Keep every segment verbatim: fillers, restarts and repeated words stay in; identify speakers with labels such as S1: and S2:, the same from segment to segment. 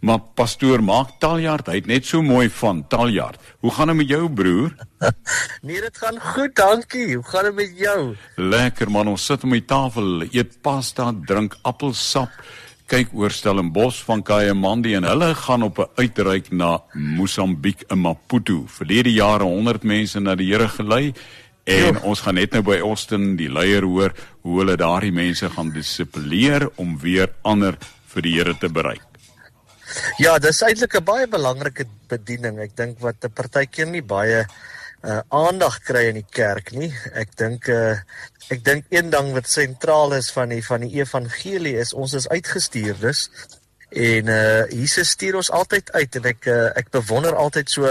S1: Maar pastoor Mark Taljaard, hy het net so mooi van Taljaard. Hoe gaan het met jou, broer?
S2: Nee, dit gaan goed, dankie. Hoe gaan het met jou?
S1: Lekker man, ons sit om die tafel, eet pasta, drink appelsap, kyk oor Stellenbosch van Kayamandi en hulle gaan op 'n uitreik na Mosambiek in Maputo. Verlede jare honderd mense na die Here gelei en jo. Ons gaan net nou by Austin die leier hoor hoe hulle daardie mense gaan dissiplineer om weer ander vir die Here te bereik.
S2: Ja, dis eintlik 'n baie belangrike bediening. Ek dink wat 'n partykeer nie baie uh, aandag kry in die kerk nie. Ek dink uh, ek dink een ding wat sentraal is van die van die evangelie is ons is uitgestuurdes en uh, Jesus stuur ons altyd uit en ek uh, ek bewonder altyd so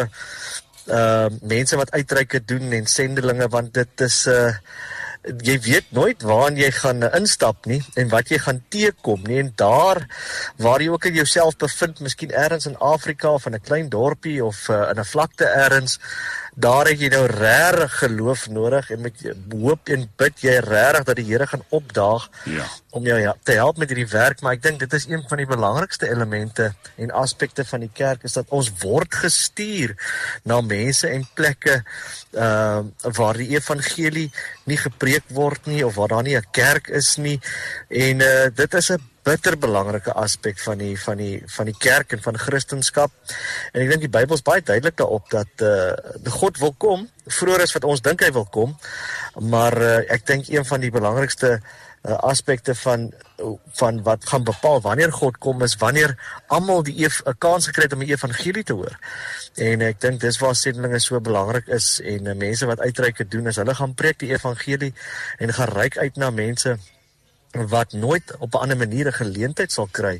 S2: uh, mense wat uitreike doen en sendelinge want dit is uh, jy weet nooit waaraan jy gaan instap nie en wat jy gaan teekom nie en daar waar jy ook in jouself bevind, miskien ergens in Afrika of in 'n klein dorpie of uh, in 'n vlakte ergens, daar het jy nou regtig geloof nodig en met hoop en bid jy regtig dat die Here gaan opdaag
S1: ja.
S2: om jou ja, te help met hierdie werk, maar ek dink dit is een van die belangrikste elemente en aspekte van die kerk is dat ons word gestuur na mense en plekke uh, waar die evangelie nie gepreek word nie of waar daar nie 'n kerk is nie en uh, dit is 'n bitter belangrike aspek van die van die van die kerk en van Christendom. En ek dink die Bybel is baie duidelik daarop dat uh, die God wil kom, vroeër as wat ons dink hy wil kom, maar uh, ek dink een van die belangrikste uh, aspekte van van wat gaan bepaal wanneer God kom is wanneer almal die 'n kans gekry het om die evangelie te hoor. En ek dink dis waar sendelinge so belangrik is en uh, mense wat uitreike doen is hulle gaan preek die evangelie en gaan reik uit na mense wat nooit op 'n ander manier 'n geleentheid sal kry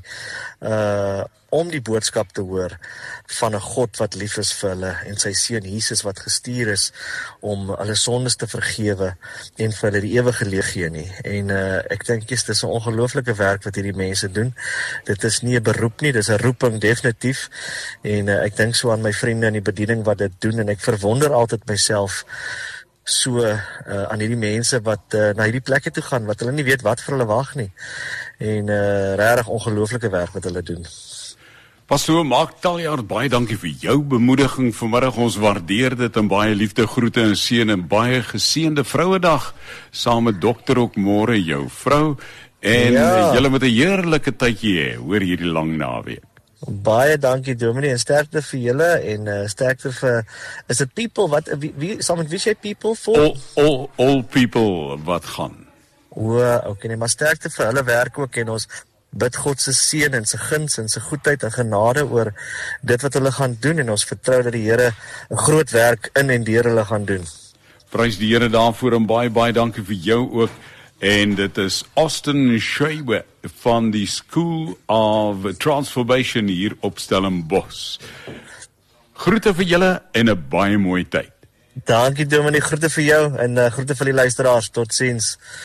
S2: uh om die boodskap te hoor van 'n God wat lief is vir hulle en sy seun Jesus wat gestuur is om hulle sondes te vergewe en vir hulle die ewige lewe gee nie. En uh ek dink dis 'n ongelooflike werk wat hierdie mense doen. Dit is nie 'n beroep nie, dis 'n roeping definitief. En uh, ek dink so aan my vriende in die bediening wat dit doen en ek verwonder altyd myself so uh, aan hierdie mense wat uh, na hierdie plekke toe gaan, wat hulle nie weet wat vir hulle wag nie. En uh, regtig ongelooflike werk wat hulle doen.
S1: Pastoor Mark Taljaard, baie dankie vir jou bemoediging vanmiddag. Ons waardeer dit en baie liefde, groete en seën en baie geseënde Vrouedag saam met dokter ook môre jou vrou en ja. Julle met 'n heerlike tydjie hê oor hierdie lang naweek.
S2: Baie dankie Dominee en sterkte vir julle en uh, sterkte vir is dit people wat wie, wie saam met wie sê people for
S1: all, all, all people wat gaan.
S2: O, okay, nee, maar sterkte vir hulle werk ook en ons bid God se seën en se guns en se goedheid en genade oor dit wat hulle gaan doen en ons vertrou dat die Here 'n groot werk in en deur hulle gaan doen.
S1: Prys die Here daarvoor en baie baie dankie vir jou ook. En dit is Austin Schreiber van die School of Transformation hier op Stellenbosch. Groete vir julle en 'n baie mooi tyd.
S2: Dankie Dominee, groete vir jou en uh, groete vir die luisteraars. Totsiens.